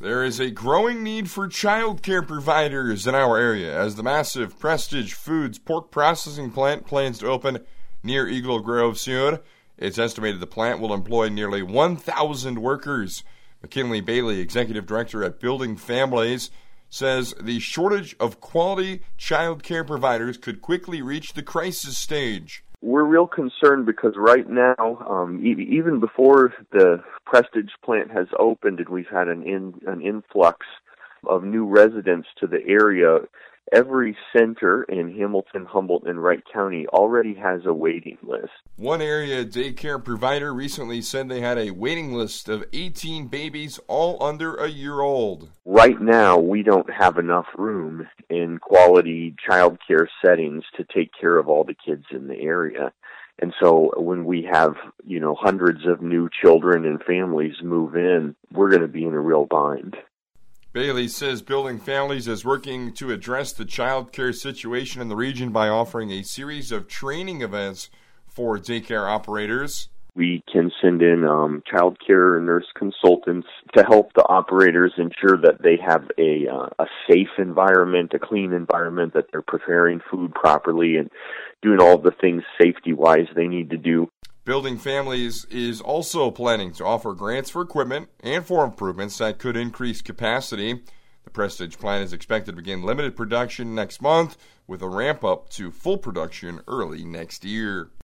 There is a growing need for child care providers in our area as the massive Prestige Foods pork processing plant plans to open near Eagle Grove soon. It's estimated the plant will employ nearly 1,000 workers. McKinley Bailey, executive director at Building Families, says the shortage of quality child care providers could quickly reach the crisis stage. We're real concerned because right now, even before the Prestige plant has opened and we've had an influx of new residents to the area, every center in Hamilton, Humboldt, and Wright County already has a waiting list. One area daycare provider recently said they had a waiting list of 18 babies, all under a year old. Right now, we don't have enough room in quality child care settings to take care of all the kids in the area. And so when we have, hundreds of new children and families move in, we're going to be in a real bind. Bailey says Building Families is working to address the child care situation in the region by offering a series of training events for daycare operators. We can send in child care nurse consultants to help the operators ensure that they have a safe environment, a clean environment, that they're preparing food properly and doing all the things safety-wise they need to do. Building Families is also planning to offer grants for equipment and for improvements that could increase capacity. The Prestige plant is expected to begin limited production next month with a ramp up to full production early next year.